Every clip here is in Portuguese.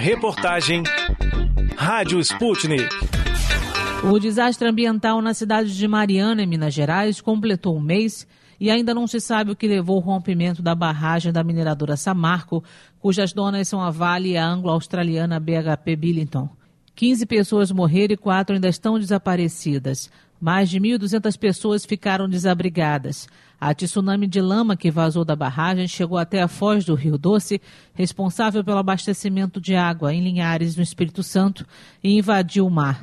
Reportagem Rádio Sputnik. O desastre ambiental na cidade de Mariana, em Minas Gerais, completou um mês e ainda não se sabe o que levou ao rompimento da barragem da mineradora Samarco, cujas donas são a Vale e a anglo-australiana BHP Billiton. 15 pessoas morreram e 4 ainda estão desaparecidas. Mais de 1.200 pessoas ficaram desabrigadas. A tsunami de lama que vazou da barragem chegou até a foz do Rio Doce, responsável pelo abastecimento de água em Linhares, no Espírito Santo, e invadiu o mar.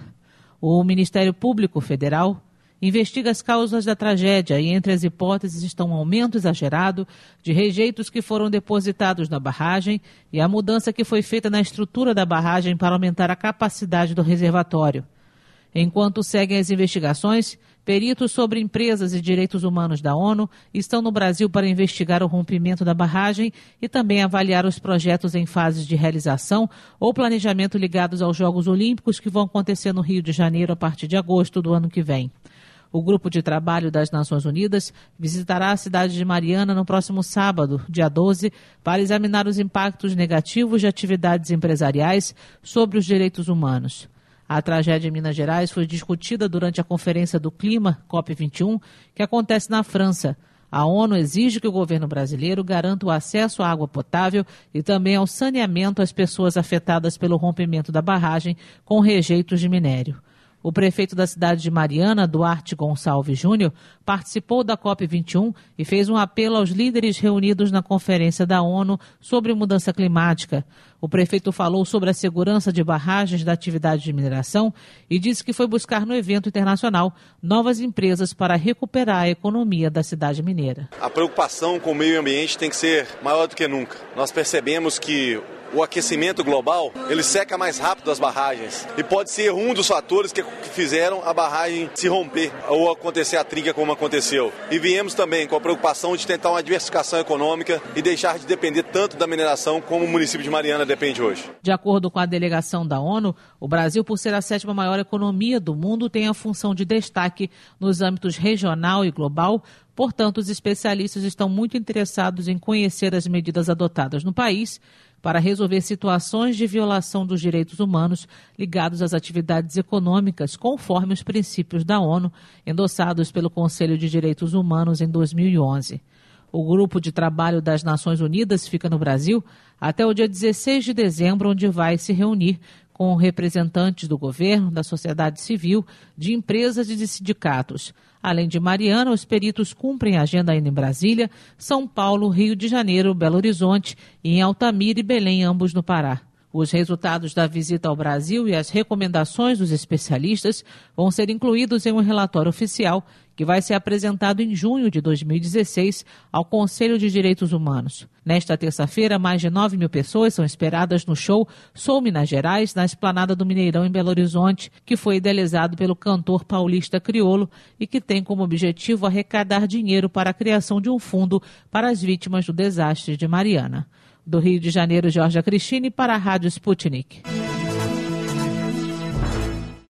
O Ministério Público Federal investiga as causas da tragédia e entre as hipóteses estão um aumento exagerado de rejeitos que foram depositados na barragem e a mudança que foi feita na estrutura da barragem para aumentar a capacidade do reservatório. Enquanto seguem as investigações, peritos sobre empresas e direitos humanos da ONU estão no Brasil para investigar o rompimento da barragem e também avaliar os projetos em fases de realização ou planejamento ligados aos Jogos Olímpicos que vão acontecer no Rio de Janeiro a partir de agosto do ano que vem. O Grupo de Trabalho das Nações Unidas visitará a cidade de Mariana no próximo sábado, dia 12, para examinar os impactos negativos de atividades empresariais sobre os direitos humanos. A tragédia em Minas Gerais foi discutida durante a Conferência do Clima, COP21, que acontece na França. A ONU exige que o governo brasileiro garanta o acesso à água potável e também ao saneamento às pessoas afetadas pelo rompimento da barragem com rejeitos de minério. O prefeito da cidade de Mariana, Duarte Gonçalves Júnior, participou da COP21 e fez um apelo aos líderes reunidos na Conferência da ONU sobre mudança climática. O prefeito falou sobre a segurança de barragens da atividade de mineração e disse que foi buscar no evento internacional novas empresas para recuperar a economia da cidade mineira. A preocupação com o meio ambiente tem que ser maior do que nunca. Nós percebemos que o aquecimento global, ele seca mais rápido as barragens e pode ser um dos fatores que fizeram a barragem se romper ou acontecer a trinca como aconteceu. E viemos também com a preocupação de tentar uma diversificação econômica e deixar de depender tanto da mineração como o município de Mariana depende hoje. De acordo com a delegação da ONU, o Brasil, por ser a 7ª maior economia do mundo, tem a função de destaque nos âmbitos regional e global. Portanto, os especialistas estão muito interessados em conhecer as medidas adotadas no país para resolver situações de violação dos direitos humanos ligados às atividades econômicas, conforme os princípios da ONU, endossados pelo Conselho de Direitos Humanos em 2011. O Grupo de Trabalho das Nações Unidas fica no Brasil até o dia 16 de dezembro, onde vai se reunir com representantes do governo, da sociedade civil, de empresas e de sindicatos. Além de Mariana, os peritos cumprem a agenda ainda em Brasília, São Paulo, Rio de Janeiro, Belo Horizonte e em Altamira e Belém, ambos no Pará. Os resultados da visita ao Brasil e as recomendações dos especialistas vão ser incluídos em um relatório oficial que vai ser apresentado em junho de 2016 ao Conselho de Direitos Humanos. Nesta terça-feira, mais de 9.000 pessoas são esperadas no show Sou Minas Gerais, na Esplanada do Mineirão, em Belo Horizonte, que foi idealizado pelo cantor paulista Criolo e que tem como objetivo arrecadar dinheiro para a criação de um fundo para as vítimas do desastre de Mariana. Do Rio de Janeiro, Georgia Cristine, para a Rádio Sputnik.